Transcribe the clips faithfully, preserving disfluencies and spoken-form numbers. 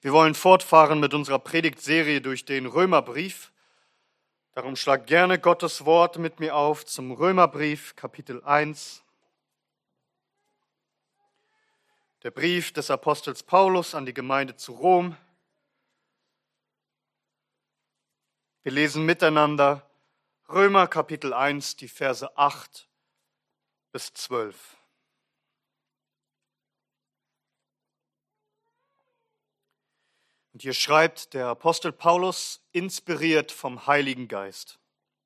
Wir wollen fortfahren mit unserer Predigtserie durch den Römerbrief. Darum schlag gerne Gottes Wort mit mir auf zum Römerbrief, Kapitel eins. Der Brief des Apostels Paulus an die Gemeinde zu Rom. Wir lesen miteinander Römer Kapitel eins, die Verse acht bis zwölf. Und hier schreibt der Apostel Paulus, inspiriert vom Heiligen Geist: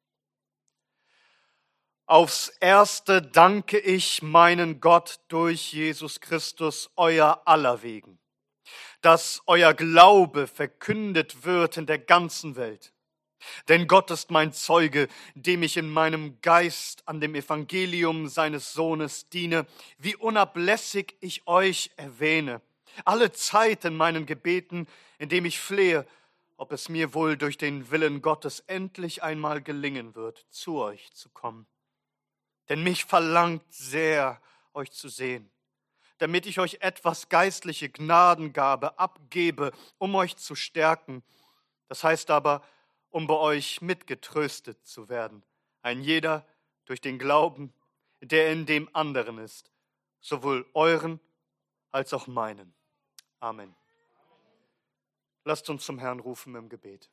Aufs Erste danke ich meinen Gott durch Jesus Christus, euer aller wegen, dass euer Glaube verkündet wird in der ganzen Welt. Denn Gott ist mein Zeuge, dem ich in meinem Geist an dem Evangelium seines Sohnes diene, wie unablässig ich euch erwähne, alle Zeit in meinen Gebeten, indem ich flehe, ob es mir wohl durch den Willen Gottes endlich einmal gelingen wird, zu euch zu kommen. Denn mich verlangt sehr, euch zu sehen, damit ich euch etwas geistliche Gnadengabe abgebe, um euch zu stärken. Das heißt aber, um bei euch mitgetröstet zu werden, ein jeder durch den Glauben, der in dem anderen ist, sowohl euren als auch meinen. Amen. Lasst uns zum Herrn rufen im Gebet.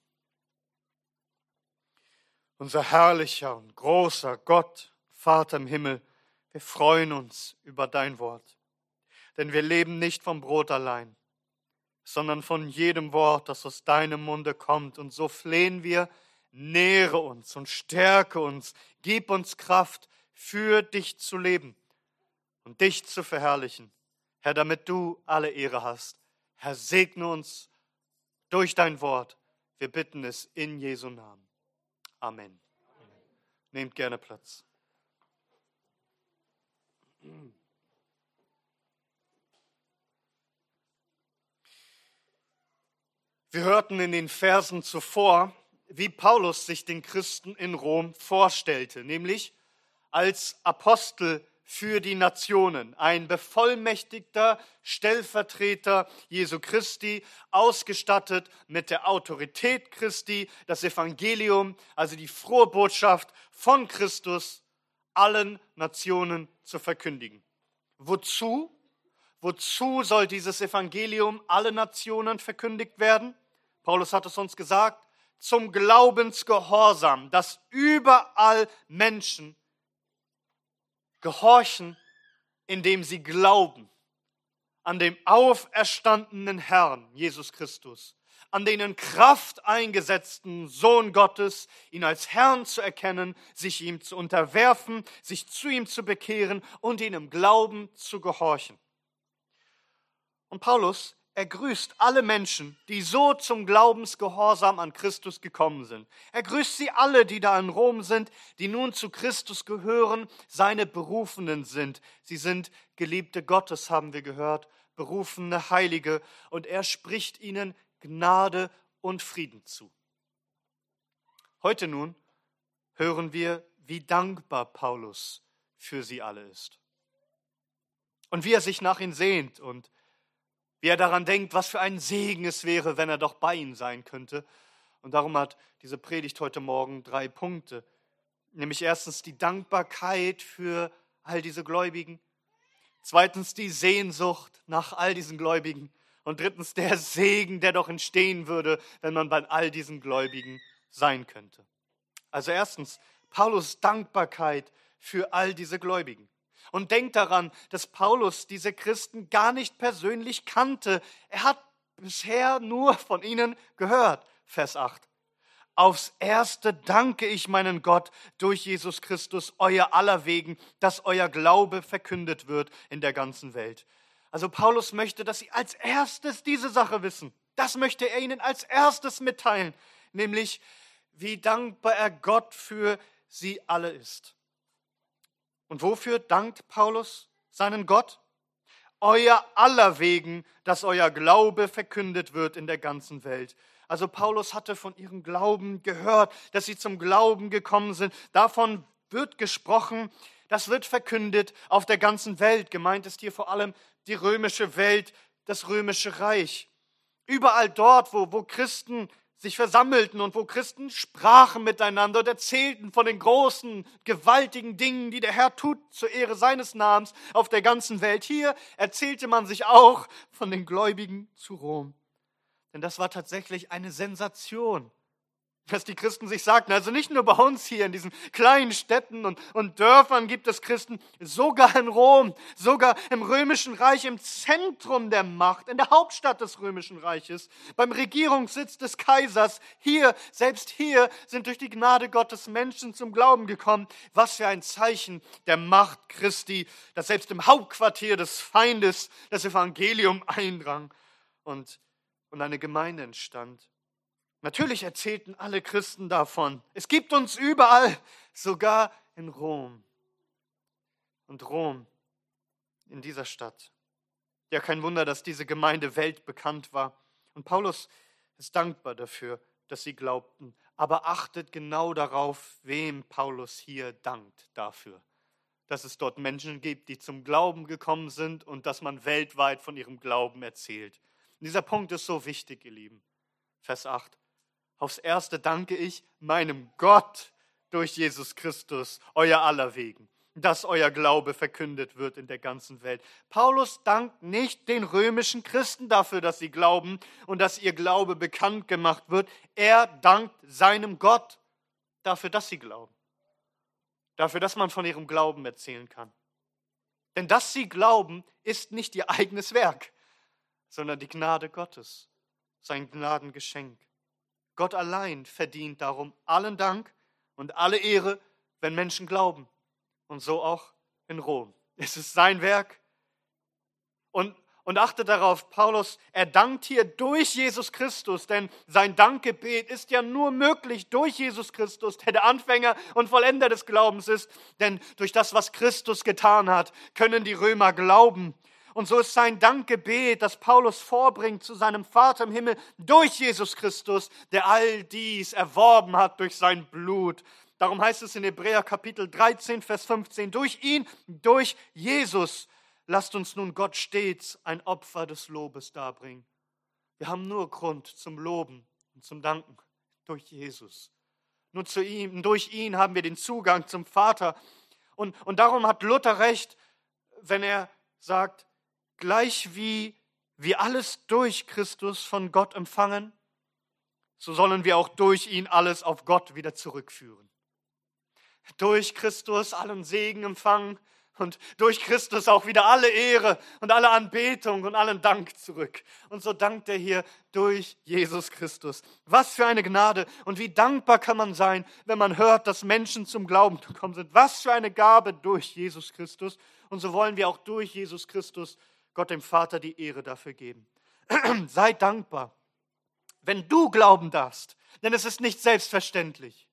Unser herrlicher und großer Gott, Vater im Himmel, wir freuen uns über dein Wort, denn wir leben nicht vom Brot allein, sondern von jedem Wort, das aus deinem Munde kommt. Und so flehen wir, nähre uns und stärke uns, gib uns Kraft, für dich zu leben und dich zu verherrlichen. Herr, damit du alle Ehre hast. Herr, segne uns durch dein Wort. Wir bitten es in Jesu Namen. Amen. Amen. Nehmt gerne Platz. Wir hörten in den Versen zuvor, wie Paulus sich den Christen in Rom vorstellte, nämlich als Apostel für die Nationen, ein bevollmächtigter Stellvertreter Jesu Christi, ausgestattet mit der Autorität Christi, das Evangelium, also die frohe Botschaft von Christus, allen Nationen zu verkündigen. Wozu? Wozu soll dieses Evangelium allen Nationen verkündigt werden? Paulus hat es uns gesagt, zum Glaubensgehorsam, dass überall Menschen gehorchen, indem sie glauben an dem auferstandenen Herrn Jesus Christus, an den in Kraft eingesetzten Sohn Gottes, ihn als Herrn zu erkennen, sich ihm zu unterwerfen, sich zu ihm zu bekehren und ihn im Glauben zu gehorchen. Und Paulus, er grüßt alle Menschen, die so zum Glaubensgehorsam an Christus gekommen sind. Er grüßt sie alle, die da in Rom sind, die nun zu Christus gehören, seine Berufenen sind. Sie sind Geliebte Gottes, haben wir gehört, berufene Heilige. Und er spricht ihnen Gnade und Frieden zu. Heute nun hören wir, wie dankbar Paulus für sie alle ist. Und wie er sich nach ihnen sehnt und wie er daran denkt, was für ein Segen es wäre, wenn er doch bei ihnen sein könnte. Und darum hat diese Predigt heute Morgen drei Punkte. Nämlich erstens die Dankbarkeit für all diese Gläubigen. Zweitens die Sehnsucht nach all diesen Gläubigen. Und drittens der Segen, der doch entstehen würde, wenn man bei all diesen Gläubigen sein könnte. Also erstens Paulus' Dankbarkeit für all diese Gläubigen. Und denkt daran, dass Paulus diese Christen gar nicht persönlich kannte. Er hat bisher nur von ihnen gehört. Vers acht. Aufs Erste danke ich meinen Gott durch Jesus Christus, euer aller wegen, dass euer Glaube verkündet wird in der ganzen Welt. Also Paulus möchte, dass sie als erstes diese Sache wissen. Das möchte er ihnen als erstes mitteilen, nämlich wie dankbar er Gott für sie alle ist. Und wofür dankt Paulus seinen Gott? Euer aller wegen, dass euer Glaube verkündet wird in der ganzen Welt. Also Paulus hatte von ihrem Glauben gehört, dass sie zum Glauben gekommen sind. Davon wird gesprochen, das wird verkündet auf der ganzen Welt. Gemeint ist hier vor allem die römische Welt, das römische Reich. Überall dort, wo, wo Christen sich versammelten und wo Christen sprachen miteinander und erzählten von den großen, gewaltigen Dingen, die der Herr tut zur Ehre seines Namens auf der ganzen Welt. Hier erzählte man sich auch von den Gläubigen zu Rom. Denn das war tatsächlich eine Sensation, dass die Christen sich sagten. Also nicht nur bei uns hier in diesen kleinen Städten und, und Dörfern gibt es Christen, sogar in Rom, sogar im Römischen Reich, im Zentrum der Macht, in der Hauptstadt des Römischen Reiches, beim Regierungssitz des Kaisers. Hier, selbst hier sind durch die Gnade Gottes Menschen zum Glauben gekommen. Was für ein Zeichen der Macht Christi, dass selbst im Hauptquartier des Feindes das Evangelium eindrang und, und eine Gemeinde entstand. Natürlich erzählten alle Christen davon. Es gibt uns überall, sogar in Rom. Und Rom, in dieser Stadt. Ja, kein Wunder, dass diese Gemeinde weltbekannt war. Und Paulus ist dankbar dafür, dass sie glaubten. Aber achtet genau darauf, wem Paulus hier dankt dafür. Dass es dort Menschen gibt, die zum Glauben gekommen sind und dass man weltweit von ihrem Glauben erzählt. Und dieser Punkt ist so wichtig, ihr Lieben. Vers acht. Aufs Erste danke ich meinem Gott durch Jesus Christus, euer aller wegen, dass euer Glaube verkündet wird in der ganzen Welt. Paulus dankt nicht den römischen Christen dafür, dass sie glauben und dass ihr Glaube bekannt gemacht wird. Er dankt seinem Gott dafür, dass sie glauben. Dafür, dass man von ihrem Glauben erzählen kann. Denn dass sie glauben, ist nicht ihr eigenes Werk, sondern die Gnade Gottes, sein Gnadengeschenk. Gott allein verdient darum allen Dank und alle Ehre, wenn Menschen glauben. Und so auch in Rom. Es ist sein Werk. Und, und achtet darauf, Paulus, er dankt hier durch Jesus Christus, denn sein Dankgebet ist ja nur möglich durch Jesus Christus, der der Anfänger und Vollender des Glaubens ist. Denn durch das, was Christus getan hat, können die Römer glauben. Und so ist sein Dankgebet, das Paulus vorbringt zu seinem Vater im Himmel, durch Jesus Christus, der all dies erworben hat durch sein Blut. Darum heißt es in Hebräer Kapitel dreizehn, Vers fünfzehn, durch ihn, durch Jesus, lasst uns nun Gott stets ein Opfer des Lobes darbringen. Wir haben nur Grund zum Loben und zum Danken durch Jesus. Nur zu ihm, durch ihn haben wir den Zugang zum Vater. Und, und darum hat Luther recht, wenn er sagt, gleich wie wir alles durch Christus von Gott empfangen, so sollen wir auch durch ihn alles auf Gott wieder zurückführen. Durch Christus allen Segen empfangen und durch Christus auch wieder alle Ehre und alle Anbetung und allen Dank zurück. Und so dankt er hier durch Jesus Christus. Was für eine Gnade und wie dankbar kann man sein, wenn man hört, dass Menschen zum Glauben gekommen sind. Was für eine Gabe durch Jesus Christus. Und so wollen wir auch durch Jesus Christus Gott dem Vater die Ehre dafür geben. Sei dankbar, wenn du glauben darfst, denn es ist nicht selbstverständlich.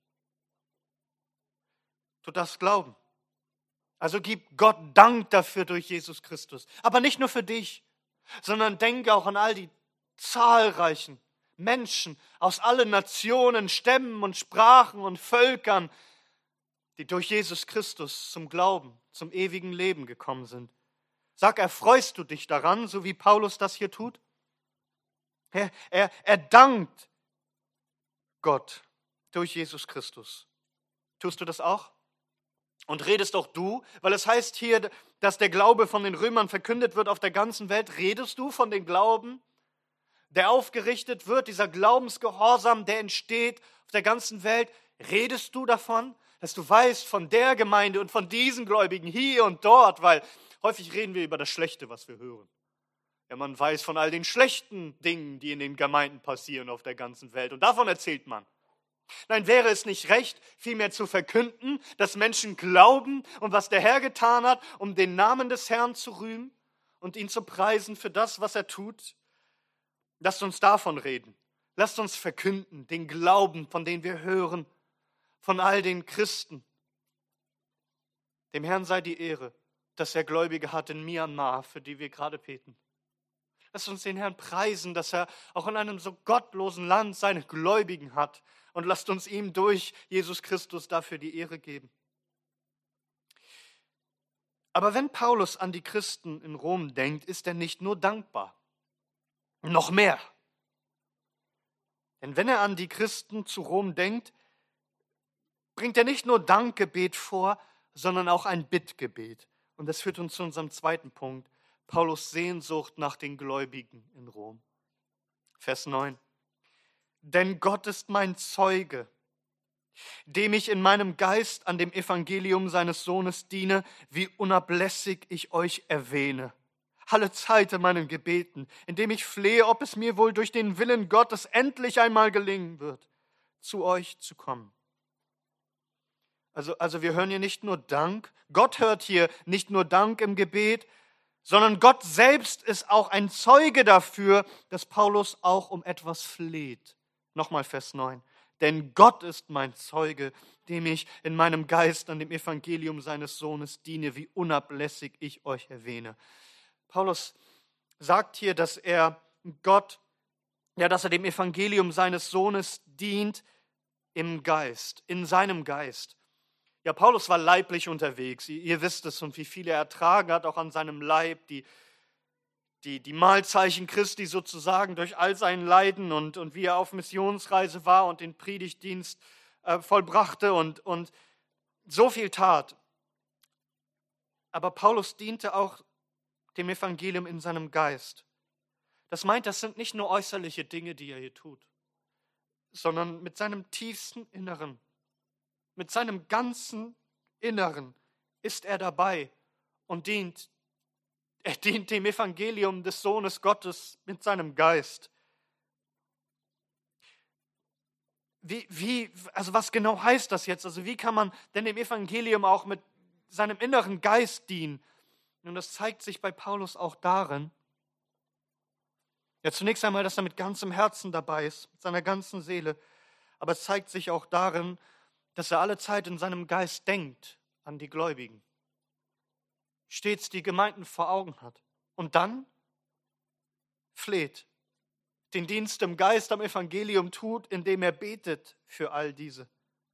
Du darfst glauben. Also gib Gott Dank dafür durch Jesus Christus. Aber nicht nur für dich, sondern denke auch an all die zahlreichen Menschen aus allen Nationen, Stämmen und Sprachen und Völkern, die durch Jesus Christus zum Glauben, zum ewigen Leben gekommen sind. Sag, erfreust du dich daran, so wie Paulus das hier tut? Er, er, er dankt Gott durch Jesus Christus. Tust du das auch? Und redest auch du, weil es heißt hier, dass der Glaube von den Römern verkündet wird auf der ganzen Welt. Redest du von dem Glauben, der aufgerichtet wird, dieser Glaubensgehorsam, der entsteht auf der ganzen Welt? Redest du davon, dass du weißt von der Gemeinde und von diesen Gläubigen hier und dort, weil häufig reden wir über das Schlechte, was wir hören. Ja, man weiß von all den schlechten Dingen, die in den Gemeinden passieren auf der ganzen Welt. Und davon erzählt man. Nein, wäre es nicht recht, vielmehr zu verkünden, dass Menschen glauben und was der Herr getan hat, um den Namen des Herrn zu rühmen und ihn zu preisen für das, was er tut? Lasst uns davon reden. Lasst uns verkünden, den Glauben, von dem wir hören, von all den Christen. Dem Herrn sei die Ehre, dass er Gläubige hat in Myanmar, für die wir gerade beten. Lasst uns den Herrn preisen, dass er auch in einem so gottlosen Land seine Gläubigen hat. Und lasst uns ihm durch Jesus Christus dafür die Ehre geben. Aber wenn Paulus an die Christen in Rom denkt, ist er nicht nur dankbar. Noch mehr. Denn wenn er an die Christen zu Rom denkt, bringt er nicht nur Dankgebet vor, sondern auch ein Bittgebet. Und das führt uns zu unserem zweiten Punkt, Paulus Sehnsucht nach den Gläubigen in Rom. Vers neun. Denn Gott ist mein Zeuge, dem ich in meinem Geist an dem Evangelium seines Sohnes diene, wie unablässig ich euch erwähne. Alle Zeit in meinen Gebeten, indem ich flehe, ob es mir wohl durch den Willen Gottes endlich einmal gelingen wird, zu euch zu kommen. Also, also wir hören hier nicht nur Dank, Gott hört hier nicht nur Dank im Gebet, sondern Gott selbst ist auch ein Zeuge dafür, dass Paulus auch um etwas fleht. Nochmal Vers neun. Denn Gott ist mein Zeuge, dem ich in meinem Geist an dem Evangelium seines Sohnes diene, wie unablässig ich euch erwähne. Paulus sagt hier, dass er Gott, ja, dass er dem Evangelium seines Sohnes dient im Geist, in seinem Geist. Ja, Paulus war leiblich unterwegs, ihr, ihr wisst es, und wie viel er ertragen hat, auch an seinem Leib, die, die, die Mahlzeichen Christi sozusagen durch all sein Leiden und, und wie er auf Missionsreise war und den Predigtdienst äh, vollbrachte und, und so viel tat. Aber Paulus diente auch dem Evangelium in seinem Geist. Das meint, das sind nicht nur äußerliche Dinge, die er hier tut, sondern mit seinem tiefsten Inneren, mit seinem ganzen Inneren ist er dabei und dient. Er dient dem Evangelium des Sohnes Gottes mit seinem Geist. Wie, wie, also was genau heißt das jetzt? Also wie kann man denn dem Evangelium auch mit seinem inneren Geist dienen? Und das zeigt sich bei Paulus auch darin, ja zunächst einmal, dass er mit ganzem Herzen dabei ist, mit seiner ganzen Seele, aber es zeigt sich auch darin, dass er alle Zeit in seinem Geist denkt an die Gläubigen, stets die Gemeinden vor Augen hat und dann fleht, den Dienst im Geist am Evangelium tut, indem er betet für all diese.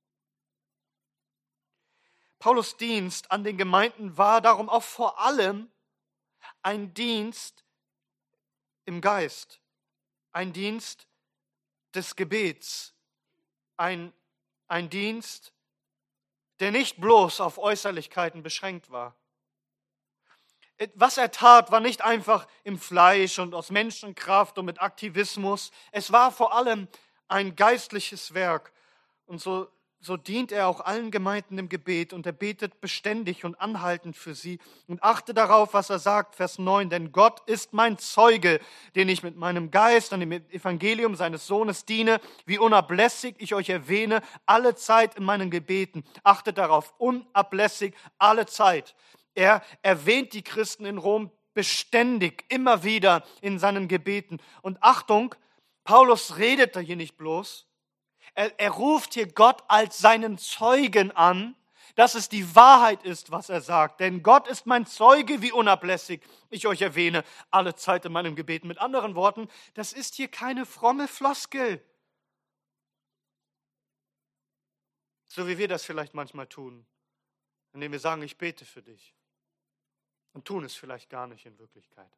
Paulus' Dienst an den Gemeinden war darum auch vor allem ein Dienst im Geist, ein Dienst des Gebets, ein, ein Dienst, der nicht bloß auf Äußerlichkeiten beschränkt war. Was er tat, war nicht einfach im Fleisch und aus Menschenkraft und mit Aktivismus. Es war vor allem ein geistliches Werk. Und so, so dient er auch allen Gemeinden im Gebet und er betet beständig und anhaltend für sie und achte darauf, was er sagt, Vers neun, denn Gott ist mein Zeuge, den ich mit meinem Geist an dem Evangelium seines Sohnes diene, wie unablässig ich euch erwähne, alle Zeit in meinen Gebeten. Achtet darauf, unablässig, alle Zeit. Er erwähnt die Christen in Rom beständig, immer wieder in seinen Gebeten. Und Achtung, Paulus redet da hier nicht bloß. Er, er ruft hier Gott als seinen Zeugen an, dass es die Wahrheit ist, was er sagt. Denn Gott ist mein Zeuge, wie unablässig ich euch erwähne, alle Zeit in meinem Gebeten. Mit anderen Worten, das ist hier keine fromme Floskel. So wie wir das vielleicht manchmal tun, indem wir sagen, ich bete für dich. Und tun es vielleicht gar nicht in Wirklichkeit.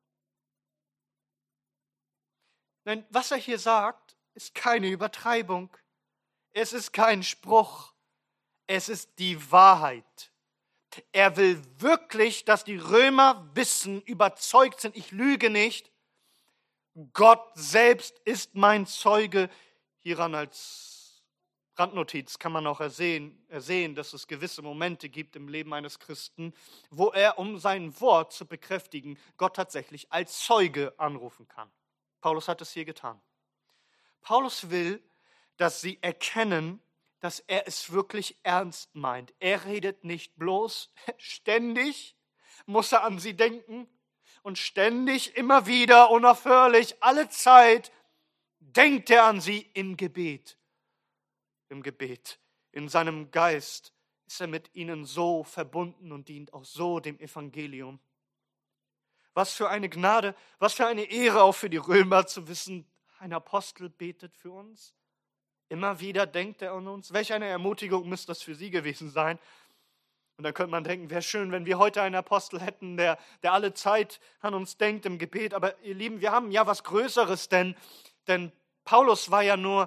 Nein, was er hier sagt, ist keine Übertreibung. Es ist kein Spruch. Es ist die Wahrheit. Er will wirklich, dass die Römer wissen, überzeugt sind, ich lüge nicht. Gott selbst ist mein Zeuge. Hieran als Randnotiz kann man auch ersehen, ersehen, dass es gewisse Momente gibt im Leben eines Christen, wo er, um sein Wort zu bekräftigen, Gott tatsächlich als Zeuge anrufen kann. Paulus hat es hier getan. Paulus will, dass sie erkennen, dass er es wirklich ernst meint. Er redet nicht bloß, ständig muss er an sie denken und ständig, immer wieder, unaufhörlich, alle Zeit denkt er an sie im Gebet. Im Gebet, in seinem Geist ist er mit ihnen so verbunden und dient auch so dem Evangelium. Was für eine Gnade, was für eine Ehre auch für die Römer zu wissen, ein Apostel betet für uns. Immer wieder denkt er an uns. Welch eine Ermutigung müsste das für sie gewesen sein. Und dann könnte man denken, wäre schön, wenn wir heute einen Apostel hätten, der, der alle Zeit an uns denkt im Gebet. Aber ihr Lieben, wir haben ja was Größeres, denn, denn Paulus war ja nur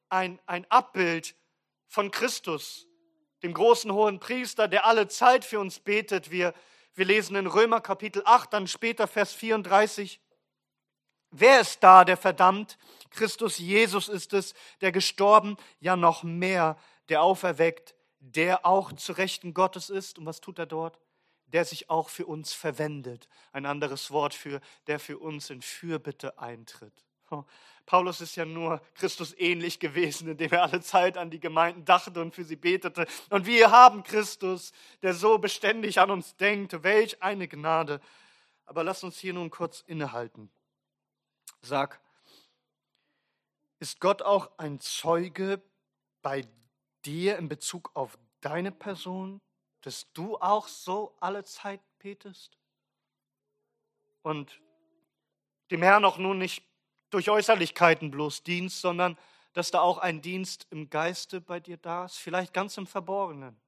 ein, ein Abbild von Christus, dem großen hohen Priester, der alle Zeit für uns betet. Wir, wir lesen in Römer Kapitel acht, dann später Vers vierunddreißig. Wer ist da, der verdammt? Christus Jesus ist es, der gestorben, ja noch mehr, der auferweckt, der auch zu Rechten Gottes ist. Und was tut er dort? Der sich auch für uns verwendet. Ein anderes Wort für, der für uns in Fürbitte eintritt. Oh, Paulus ist ja nur Christus ähnlich gewesen, indem er alle Zeit an die Gemeinden dachte und für sie betete. Und wir haben Christus, der so beständig an uns denkt. Welch eine Gnade. Aber lass uns hier nun kurz innehalten. Sag, ist Gott auch ein Zeuge bei dir in Bezug auf deine Person, dass du auch so alle Zeit betest? Und dem Herrn auch nun nicht durch Äußerlichkeiten bloß Dienst, sondern dass da auch ein Dienst im Geiste bei dir da ist, vielleicht ganz im Verborgenen.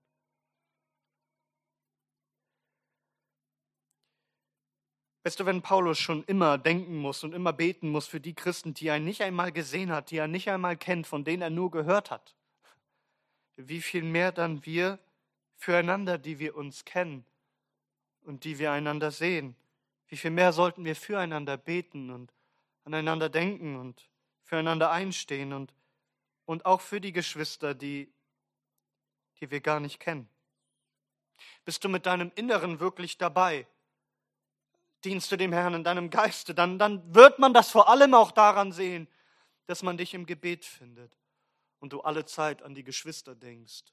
Weißt du, wenn Paulus schon immer denken muss und immer beten muss für die Christen, die er nicht einmal gesehen hat, die er nicht einmal kennt, von denen er nur gehört hat, wie viel mehr dann wir füreinander, die wir uns kennen und die wir einander sehen. Wie viel mehr sollten wir füreinander beten und aneinander denken und füreinander einstehen und, und auch für die Geschwister, die, die wir gar nicht kennen. Bist du mit deinem Inneren wirklich dabei? Dienst du dem Herrn in deinem Geiste, dann, dann wird man das vor allem auch daran sehen, dass man dich im Gebet findet und du alle Zeit an die Geschwister denkst.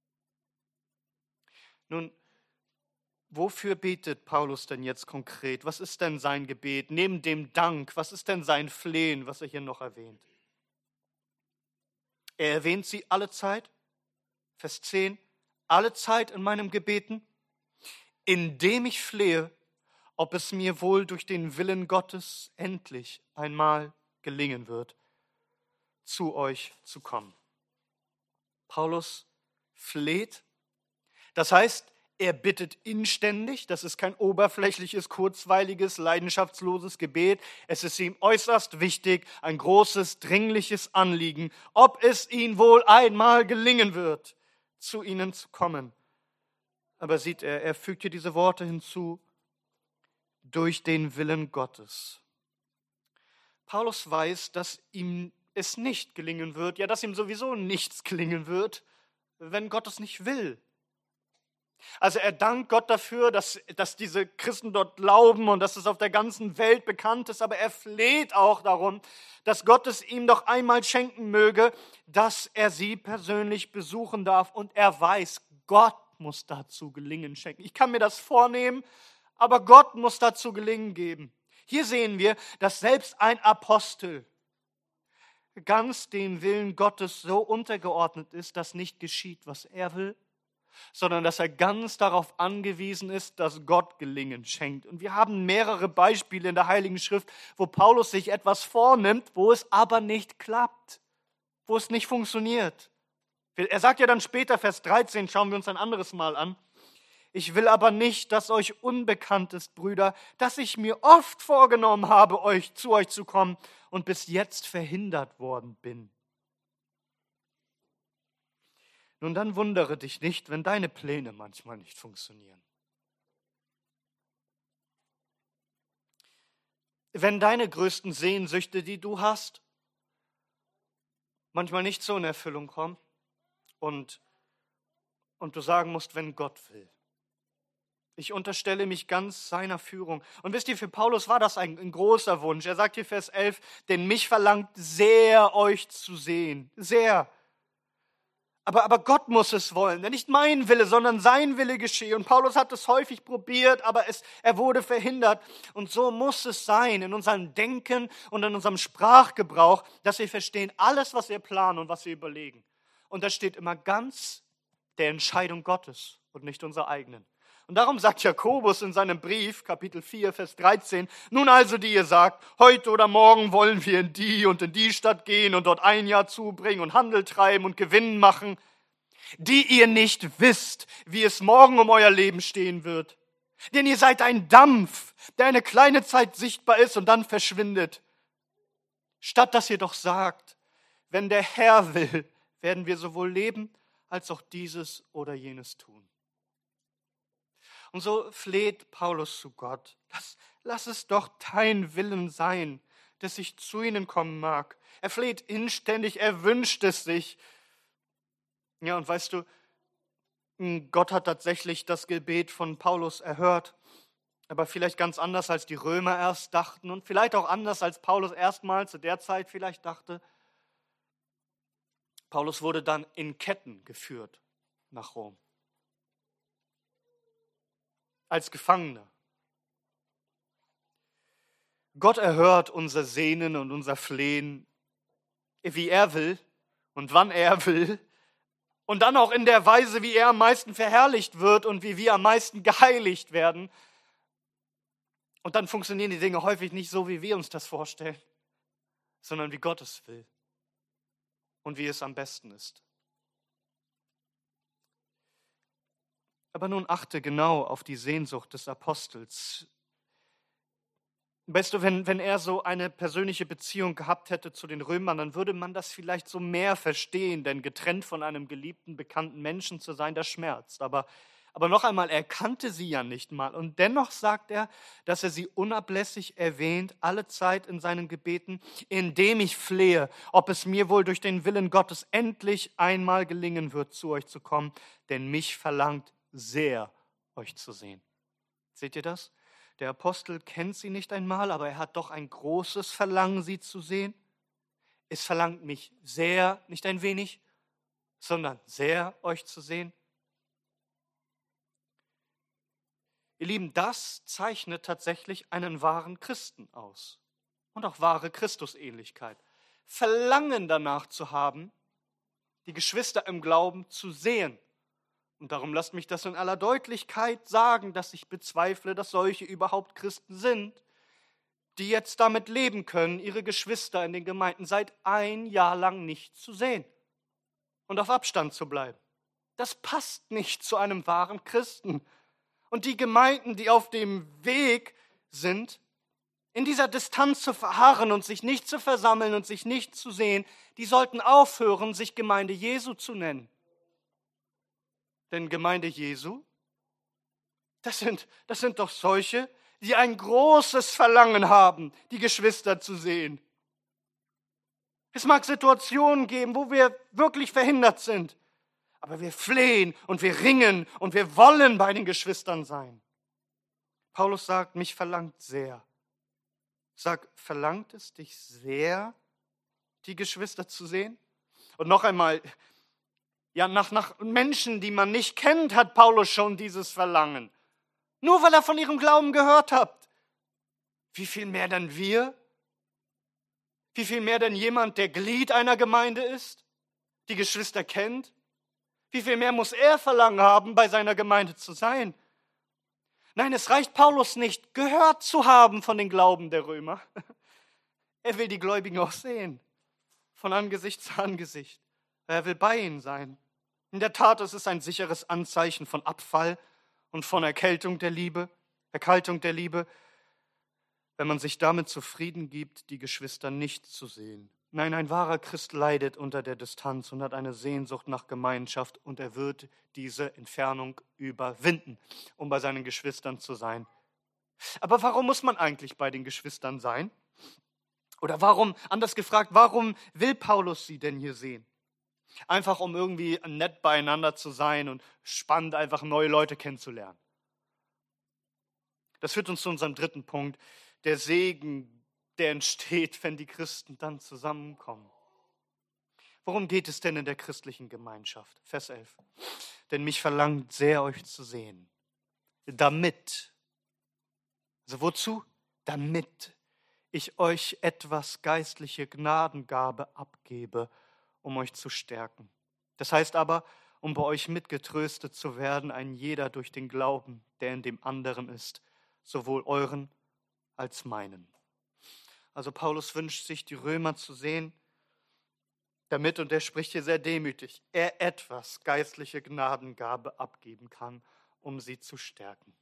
Nun, wofür betet Paulus denn jetzt konkret? Was ist denn sein Gebet? Neben dem Dank, was ist denn sein Flehen, was er hier noch erwähnt? Er erwähnt sie alle Zeit, Vers zehn, alle Zeit in meinem Gebeten, indem ich flehe, ob es mir wohl durch den Willen Gottes endlich einmal gelingen wird, zu euch zu kommen. Paulus fleht, das heißt, er bittet inständig, das ist kein oberflächliches, kurzweiliges, leidenschaftsloses Gebet. Es ist ihm äußerst wichtig, ein großes, dringliches Anliegen, ob es ihm wohl einmal gelingen wird, zu ihnen zu kommen. Aber sieht er, er fügt hier diese Worte hinzu, durch den Willen Gottes. Paulus weiß, dass ihm es nicht gelingen wird, ja, dass ihm sowieso nichts gelingen wird, wenn Gott es nicht will. Also er dankt Gott dafür, dass, dass diese Christen dort glauben und dass es auf der ganzen Welt bekannt ist, aber er fleht auch darum, dass Gott es ihm doch einmal schenken möge, dass er sie persönlich besuchen darf. Und er weiß, Gott muss dazu Gelingen schenken. Ich kann mir das vornehmen, aber Gott muss dazu Gelingen geben. Hier sehen wir, dass selbst ein Apostel ganz dem Willen Gottes so untergeordnet ist, dass nicht geschieht, was er will, sondern dass er ganz darauf angewiesen ist, dass Gott Gelingen schenkt. Und wir haben mehrere Beispiele in der Heiligen Schrift, wo Paulus sich etwas vornimmt, wo es aber nicht klappt, wo es nicht funktioniert. Er sagt ja dann später, Vers dreizehn, schauen wir uns ein anderes Mal an, ich will aber nicht, dass euch unbekannt ist, Brüder, dass ich mir oft vorgenommen habe, euch zu euch zu kommen und bis jetzt verhindert worden bin. Nun dann wundere dich nicht, wenn deine Pläne manchmal nicht funktionieren. Wenn deine größten Sehnsüchte, die du hast, manchmal nicht so in Erfüllung kommen und, und du sagen musst, wenn Gott will. Ich unterstelle mich ganz seiner Führung. Und wisst ihr, für Paulus war das ein, ein großer Wunsch. Er sagt hier Vers elf, denn mich verlangt sehr, euch zu sehen. Sehr. Aber, aber Gott muss es wollen. Denn nicht mein Wille, sondern sein Wille geschehe. Und Paulus hat es häufig probiert, aber es, er wurde verhindert. Und so muss es sein in unserem Denken und in unserem Sprachgebrauch, dass wir verstehen alles, was wir planen und was wir überlegen. Und das steht immer ganz der Entscheidung Gottes und nicht unserer eigenen. Und darum sagt Jakobus in seinem Brief, Kapitel vier, Vers dreizehn, nun also, die ihr sagt, heute oder morgen wollen wir in die und in die Stadt gehen und dort ein Jahr zubringen und Handel treiben und Gewinn machen, die ihr nicht wisst, wie es morgen um euer Leben stehen wird. Denn ihr seid ein Dampf, der eine kleine Zeit sichtbar ist und dann verschwindet. Statt dass ihr doch sagt, wenn der Herr will, werden wir sowohl leben, als auch dieses oder jenes tun. Und so fleht Paulus zu Gott. Lass, lass es doch dein Willen sein, dass ich zu ihnen kommen mag. Er fleht inständig, er wünscht es sich. Ja, und weißt du, Gott hat tatsächlich das Gebet von Paulus erhört, aber vielleicht ganz anders, als die Römer erst dachten und vielleicht auch anders, als Paulus erstmal zu der Zeit vielleicht dachte. Paulus wurde dann in Ketten geführt nach Rom. Als Gefangener. Gott erhört unser Sehnen und unser Flehen, wie er will und wann er will. Und dann auch in der Weise, wie er am meisten verherrlicht wird und wie wir am meisten geheiligt werden. Und dann funktionieren die Dinge häufig nicht so, wie wir uns das vorstellen, sondern wie Gott es will und wie es am besten ist. Aber nun achte genau auf die Sehnsucht des Apostels. Weißt du, wenn, wenn er so eine persönliche Beziehung gehabt hätte zu den Römern, dann würde man das vielleicht so mehr verstehen, denn getrennt von einem geliebten, bekannten Menschen zu sein, das schmerzt. Aber, aber noch einmal, er kannte sie ja nicht mal. Und dennoch sagt er, dass er sie unablässig erwähnt, alle Zeit in seinen Gebeten, indem ich flehe, ob es mir wohl durch den Willen Gottes endlich einmal gelingen wird, zu euch zu kommen, denn mich verlangt sehr, euch zu sehen. Seht ihr das? Der Apostel kennt sie nicht einmal, aber er hat doch ein großes Verlangen, sie zu sehen. Es verlangt mich sehr, nicht ein wenig, sondern sehr, euch zu sehen. Ihr Lieben, das zeichnet tatsächlich einen wahren Christen aus und auch wahre Christusähnlichkeit. Verlangen danach zu haben, die Geschwister im Glauben zu sehen. Und darum lasst mich das in aller Deutlichkeit sagen, dass ich bezweifle, dass solche überhaupt Christen sind, die jetzt damit leben können, ihre Geschwister in den Gemeinden seit ein Jahr lang nicht zu sehen und auf Abstand zu bleiben. Das passt nicht zu einem wahren Christen. Und die Gemeinden, die auf dem Weg sind, in dieser Distanz zu verharren und sich nicht zu versammeln und sich nicht zu sehen, die sollten aufhören, sich Gemeinde Jesu zu nennen. Denn Gemeinde Jesu, das sind, das sind doch solche, die ein großes Verlangen haben, die Geschwister zu sehen. Es mag Situationen geben, wo wir wirklich verhindert sind, aber wir flehen und wir ringen und wir wollen bei den Geschwistern sein. Paulus sagt, mich verlangt sehr. Sag, verlangt es dich sehr, die Geschwister zu sehen? Und noch einmal, ja, nach, nach Menschen, die man nicht kennt, hat Paulus schon dieses Verlangen. Nur weil er von ihrem Glauben gehört hat. Wie viel mehr denn wir? Wie viel mehr denn jemand, der Glied einer Gemeinde ist, die Geschwister kennt? Wie viel mehr muss er Verlangen haben, bei seiner Gemeinde zu sein? Nein, es reicht Paulus nicht, gehört zu haben von den Glauben der Römer. Er will die Gläubigen auch sehen, von Angesicht zu Angesicht. Er will bei ihnen sein. In der Tat, es ist ein sicheres Anzeichen von Abfall und von Erkältung der Liebe, Erkaltung der Liebe, wenn man sich damit zufrieden gibt, die Geschwister nicht zu sehen. Nein, ein wahrer Christ leidet unter der Distanz und hat eine Sehnsucht nach Gemeinschaft und er wird diese Entfernung überwinden, um bei seinen Geschwistern zu sein. Aber warum muss man eigentlich bei den Geschwistern sein? Oder warum, anders gefragt, warum will Paulus sie denn hier sehen? Einfach um irgendwie nett beieinander zu sein und spannend einfach neue Leute kennenzulernen. Das führt uns zu unserem dritten Punkt, der Segen, der entsteht, wenn die Christen dann zusammenkommen. Worum geht es denn in der christlichen Gemeinschaft? Vers elf. Denn mich verlangt sehr, euch zu sehen. Damit, also wozu? Damit ich euch etwas geistliche Gnadengabe abgebe, um euch zu stärken. Das heißt aber, um bei euch mitgetröstet zu werden, ein jeder durch den Glauben, der in dem anderen ist, sowohl euren als meinen. Also Paulus wünscht sich, die Römer zu sehen, damit, und er spricht hier sehr demütig, er etwas geistliche Gnadengabe abgeben kann, um sie zu stärken.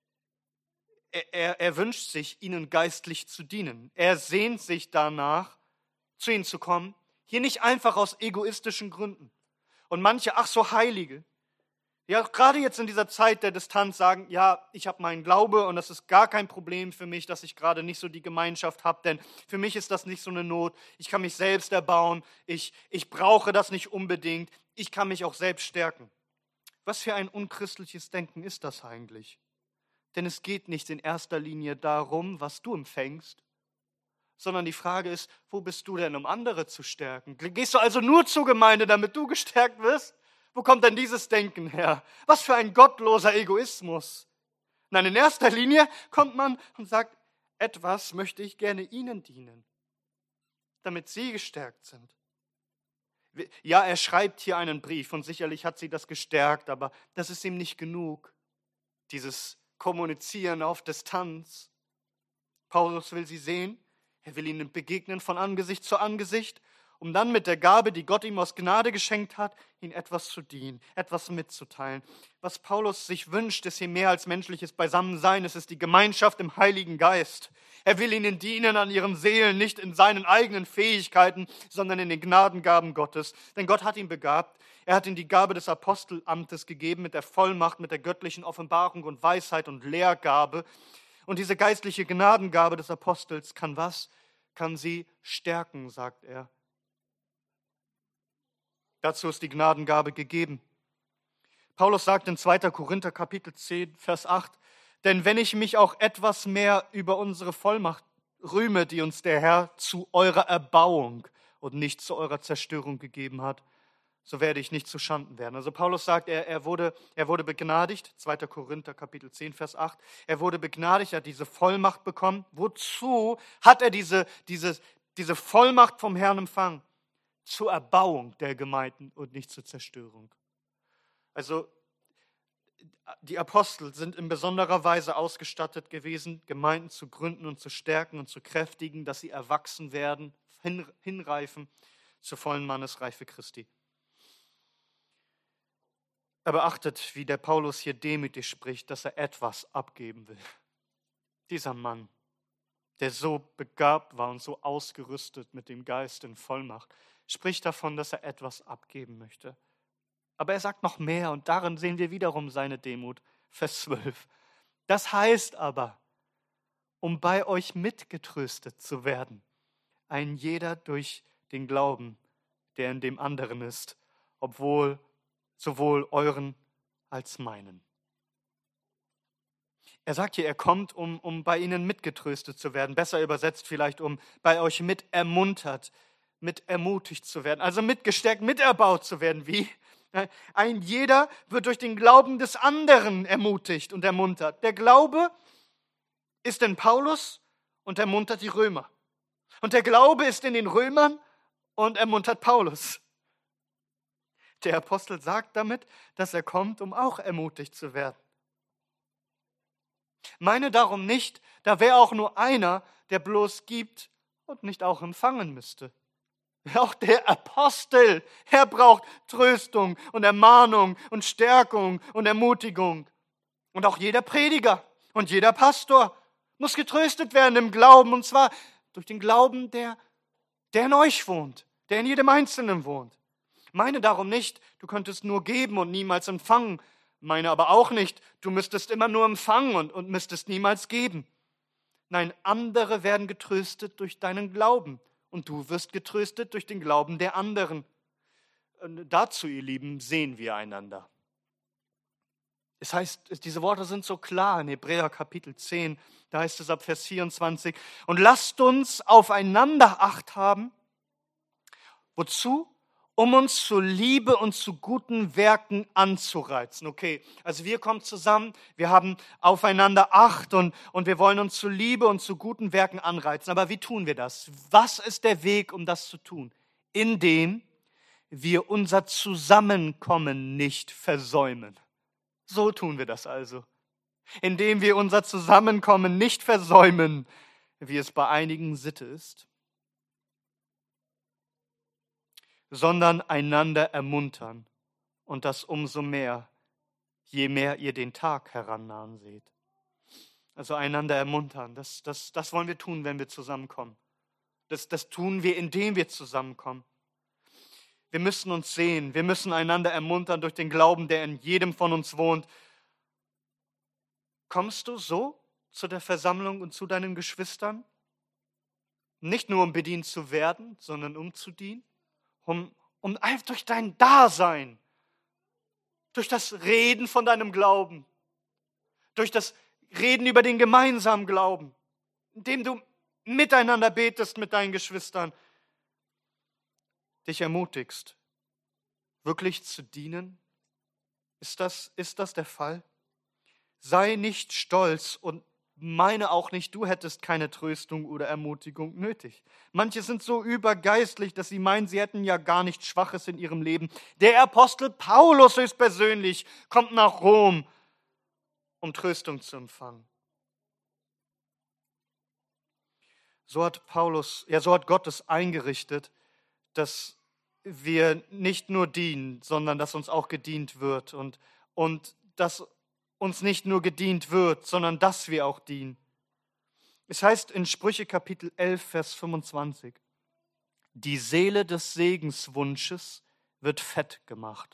Er, er, er wünscht sich, ihnen geistlich zu dienen. Er sehnt sich danach, zu ihnen zu kommen. Hier nicht einfach aus egoistischen Gründen. Und manche, ach so Heilige, ja, gerade jetzt in dieser Zeit der Distanz sagen, ja, ich habe meinen Glaube und das ist gar kein Problem für mich, dass ich gerade nicht so die Gemeinschaft habe, denn für mich ist das nicht so eine Not. Ich kann mich selbst erbauen, ich, ich brauche das nicht unbedingt, ich kann mich auch selbst stärken. Was für ein unchristliches Denken ist das eigentlich? Denn es geht nicht in erster Linie darum, was du empfängst, sondern die Frage ist, wo bist du denn, um andere zu stärken? Gehst du also nur zur Gemeinde, damit du gestärkt wirst? Wo kommt denn dieses Denken her? Was für ein gottloser Egoismus. Nein, in erster Linie kommt man und sagt, etwas möchte ich gerne ihnen dienen, damit sie gestärkt sind. Ja, er schreibt hier einen Brief und sicherlich hat sie das gestärkt, aber das ist ihm nicht genug, dieses Kommunizieren auf Distanz. Paulus will sie sehen, er will ihnen begegnen von Angesicht zu Angesicht, um dann mit der Gabe, die Gott ihm aus Gnade geschenkt hat, ihnen etwas zu dienen, etwas mitzuteilen. Was Paulus sich wünscht, ist hier mehr als menschliches Beisammensein, es ist die Gemeinschaft im Heiligen Geist. Er will ihnen dienen an ihren Seelen, nicht in seinen eigenen Fähigkeiten, sondern in den Gnadengaben Gottes. Denn Gott hat ihn begabt. Er hat ihm die Gabe des Apostelamtes gegeben mit der Vollmacht, mit der göttlichen Offenbarung und Weisheit und Lehrgabe. Und diese geistliche Gnadengabe des Apostels kann was? Kann sie stärken, sagt er. Dazu ist die Gnadengabe gegeben. Paulus sagt in zweiter Korinther Kapitel zehn, Vers acht, denn wenn ich mich auch etwas mehr über unsere Vollmacht rühme, die uns der Herr zu eurer Erbauung und nicht zu eurer Zerstörung gegeben hat, so werde ich nicht zu Schanden werden. Also Paulus sagt, er, er, wurde, er wurde begnadigt, zweiter Korinther Kapitel zehn, Vers acht, er wurde begnadigt, er hat diese Vollmacht bekommen. Wozu hat er diese, diese, diese Vollmacht vom Herrn empfangen? Zur Erbauung der Gemeinden und nicht zur Zerstörung. Also die Apostel sind in besonderer Weise ausgestattet gewesen, Gemeinden zu gründen und zu stärken und zu kräftigen, dass sie erwachsen werden, hin, hinreifen zur vollen Mannesreife Christi. Aber achtet, wie der Paulus hier demütig spricht, dass er etwas abgeben will. Dieser Mann, der so begabt war und so ausgerüstet mit dem Geist in Vollmacht, spricht davon, dass er etwas abgeben möchte. Aber er sagt noch mehr und darin sehen wir wiederum seine Demut. Vers zwölf. Das heißt aber, um bei euch mitgetröstet zu werden, ein jeder durch den Glauben, der in dem anderen ist, obwohl sowohl euren als meinen. Er sagt hier, er kommt, um, um bei ihnen mitgetröstet zu werden. Besser übersetzt vielleicht, um bei euch mit ermuntert, mit ermutigt zu werden. Also mitgestärkt, miterbaut zu werden. Wie? Ein jeder wird durch den Glauben des anderen ermutigt und ermuntert. Der Glaube ist in Paulus und ermuntert die Römer. Und der Glaube ist in den Römern und ermuntert Paulus. Der Apostel sagt damit, dass er kommt, um auch ermutigt zu werden. Meine darum nicht, da wäre auch nur einer, der bloß gibt und nicht auch empfangen müsste. Auch der Apostel, er braucht Tröstung und Ermahnung und Stärkung und Ermutigung. Und auch jeder Prediger und jeder Pastor muss getröstet werden im Glauben, und zwar durch den Glauben, der, der in euch wohnt, der in jedem Einzelnen wohnt. Meine darum nicht, du könntest nur geben und niemals empfangen. Meine aber auch nicht, du müsstest immer nur empfangen und, und müsstest niemals geben. Nein, andere werden getröstet durch deinen Glauben und du wirst getröstet durch den Glauben der anderen. Und dazu, ihr Lieben, sehen wir einander. Es heißt, diese Worte sind so klar in Hebräer Kapitel zehn, da heißt es ab Vers vierundzwanzig, und lasst uns aufeinander Acht haben. Wozu? Um uns zu Liebe und zu guten Werken anzureizen. Okay, also wir kommen zusammen, wir haben aufeinander Acht und, und wir wollen uns zu Liebe und zu guten Werken anreizen. Aber wie tun wir das? Was ist der Weg, um das zu tun? Indem wir unser Zusammenkommen nicht versäumen. So tun wir das also. Indem wir unser Zusammenkommen nicht versäumen, wie es bei einigen Sitte ist, sondern einander ermuntern und das umso mehr, je mehr ihr den Tag herannahen seht. Also einander ermuntern, das, das, das wollen wir tun, wenn wir zusammenkommen. Das, das tun wir, indem wir zusammenkommen. Wir müssen uns sehen, wir müssen einander ermuntern durch den Glauben, der in jedem von uns wohnt. Kommst du so zu der Versammlung und zu deinen Geschwistern? Nicht nur um bedient zu werden, sondern um zu dienen? Um, um einfach durch dein Dasein, durch das Reden von deinem Glauben, durch das Reden über den gemeinsamen Glauben, indem du miteinander betest mit deinen Geschwistern, dich ermutigst, wirklich zu dienen? Ist das, ist das der Fall? Sei nicht stolz und meine auch nicht, du hättest keine Tröstung oder Ermutigung nötig. Manche sind so übergeistlich, dass sie meinen, sie hätten ja gar nichts Schwaches in ihrem Leben. Der Apostel Paulus höchstpersönlich kommt nach Rom, um Tröstung zu empfangen. So hat Paulus, ja, so hat Gott es eingerichtet, dass wir nicht nur dienen, sondern dass uns auch gedient wird und, und dass uns nicht nur gedient wird, sondern dass wir auch dienen. Es heißt in Sprüche Kapitel elf, Vers fünfundzwanzig, die Seele des Segenswunsches wird fett gemacht.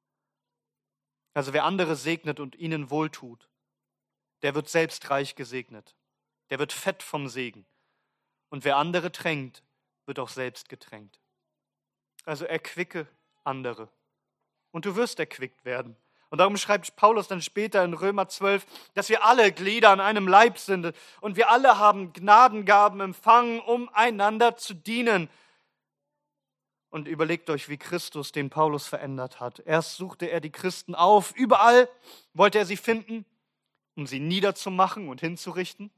Also wer andere segnet und ihnen wohltut, der wird selbst reich gesegnet. Der wird fett vom Segen. Und wer andere tränkt, wird auch selbst getränkt. Also erquicke andere. Und du wirst erquickt werden. Und darum schreibt Paulus dann später in Römer zwölf, dass wir alle Glieder an einem Leib sind und wir alle haben Gnadengaben empfangen, um einander zu dienen. Und überlegt euch, wie Christus den Paulus verändert hat. Erst suchte er die Christen auf, überall wollte er sie finden, um sie niederzumachen und hinzurichten.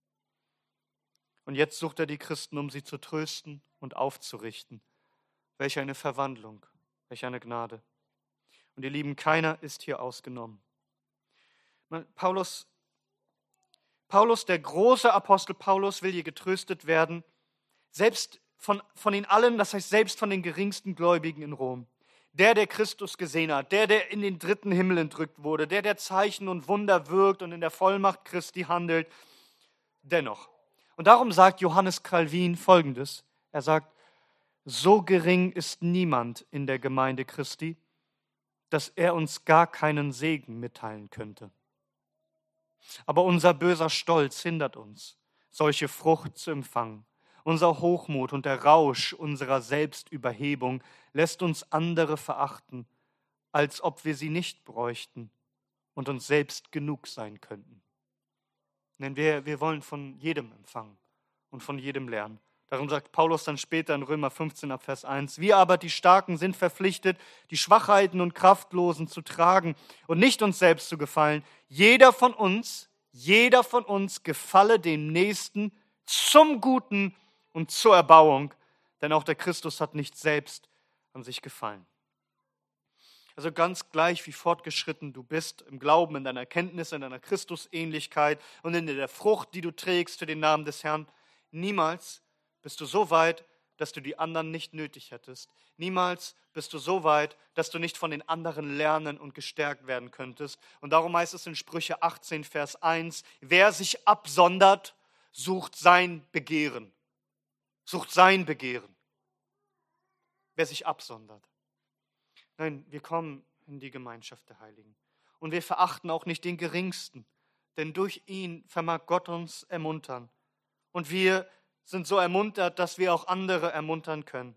Und jetzt sucht er die Christen, um sie zu trösten und aufzurichten. Welch eine Verwandlung, welch eine Gnade. Und ihr Lieben, keiner ist hier ausgenommen. Paulus, Paulus, der große Apostel Paulus, will hier getröstet werden, selbst von, von den allen, das heißt selbst von den geringsten Gläubigen in Rom. Der, der Christus gesehen hat, der, der in den dritten Himmel entrückt wurde, der, der Zeichen und Wunder wirkt und in der Vollmacht Christi handelt, dennoch. Und darum sagt Johannes Calvin Folgendes. Er sagt, so gering ist niemand in der Gemeinde Christi, dass er uns gar keinen Segen mitteilen könnte. Aber unser böser Stolz hindert uns, solche Frucht zu empfangen. Unser Hochmut und der Rausch unserer Selbstüberhebung lässt uns andere verachten, als ob wir sie nicht bräuchten und uns selbst genug sein könnten. Denn wir, wir wollen von jedem empfangen und von jedem lernen. Darum sagt Paulus dann später in Römer fünfzehn ab Vers eins, wir aber, die Starken, sind verpflichtet, die Schwachheiten und Kraftlosen zu tragen und nicht uns selbst zu gefallen. Jeder von uns, jeder von uns gefalle dem Nächsten zum Guten und zur Erbauung, denn auch der Christus hat nicht selbst an sich gefallen. Also ganz gleich, wie fortgeschritten du bist im Glauben, in deiner Erkenntnis, in deiner Christusähnlichkeit und in der Frucht, die du trägst für den Namen des Herrn, niemals bist du so weit, dass du die anderen nicht nötig hättest. Niemals bist du so weit, dass du nicht von den anderen lernen und gestärkt werden könntest. Und darum heißt es in Sprüche achtzehn, Vers eins, wer sich absondert, sucht sein Begehren. Sucht sein Begehren. Wer sich absondert. Nein, wir kommen in die Gemeinschaft der Heiligen. Und wir verachten auch nicht den Geringsten, denn durch ihn vermag Gott uns ermuntern. Und wir sind so ermuntert, dass wir auch andere ermuntern können.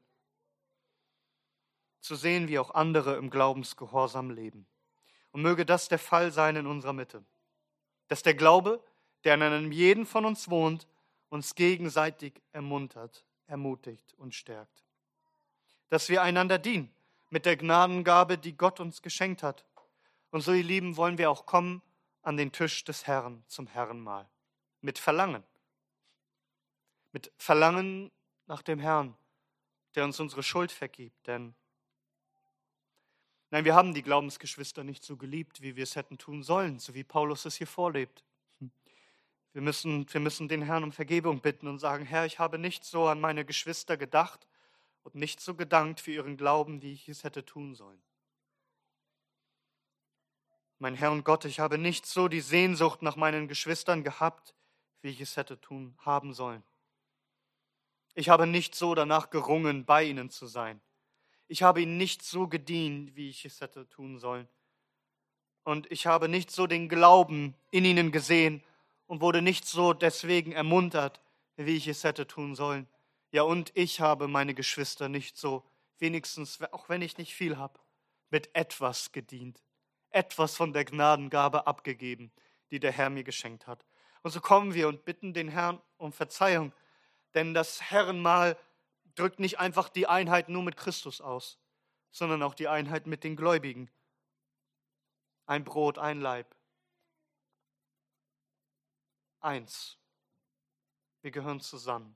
Zu sehen, wie auch andere im Glaubensgehorsam leben. Und möge das der Fall sein in unserer Mitte. Dass der Glaube, der in einem jeden von uns wohnt, uns gegenseitig ermuntert, ermutigt und stärkt. Dass wir einander dienen mit der Gnadengabe, die Gott uns geschenkt hat. Und so, ihr Lieben, wollen wir auch kommen an den Tisch des Herrn zum Herrenmahl. Mit Verlangen. Mit Verlangen nach dem Herrn, der uns unsere Schuld vergibt. Denn, nein, wir haben die Glaubensgeschwister nicht so geliebt, wie wir es hätten tun sollen, so wie Paulus es hier vorlebt. Wir müssen, wir müssen den Herrn um Vergebung bitten und sagen, Herr, ich habe nicht so an meine Geschwister gedacht und nicht so gedankt für ihren Glauben, wie ich es hätte tun sollen. Mein Herr und Gott, ich habe nicht so die Sehnsucht nach meinen Geschwistern gehabt, wie ich es hätte tun haben sollen. Ich habe nicht so danach gerungen, bei ihnen zu sein. Ich habe ihnen nicht so gedient, wie ich es hätte tun sollen. Und ich habe nicht so den Glauben in ihnen gesehen und wurde nicht so deswegen ermuntert, wie ich es hätte tun sollen. Ja, und ich habe meine Geschwister nicht so, wenigstens, auch wenn ich nicht viel habe, mit etwas gedient, etwas von der Gnadengabe abgegeben, die der Herr mir geschenkt hat. Und so kommen wir und bitten den Herrn um Verzeihung, denn das Herrenmahl drückt nicht einfach die Einheit nur mit Christus aus, sondern auch die Einheit mit den Gläubigen. Ein Brot, ein Leib. Eins. Wir gehören zusammen.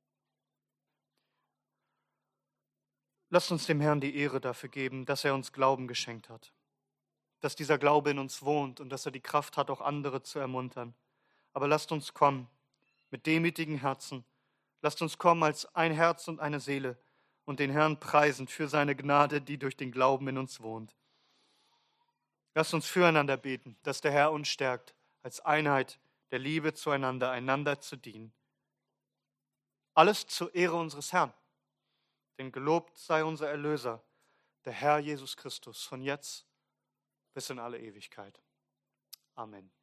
Lasst uns dem Herrn die Ehre dafür geben, dass er uns Glauben geschenkt hat, dass dieser Glaube in uns wohnt und dass er die Kraft hat, auch andere zu ermuntern. Aber lasst uns kommen mit demütigen Herzen. Lasst uns kommen als ein Herz und eine Seele und den Herrn preisen für seine Gnade, die durch den Glauben in uns wohnt. Lasst uns füreinander beten, dass der Herr uns stärkt, als Einheit der Liebe zueinander, einander zu dienen. Alles zur Ehre unseres Herrn. Denn gelobt sei unser Erlöser, der Herr Jesus Christus, von jetzt bis in alle Ewigkeit. Amen.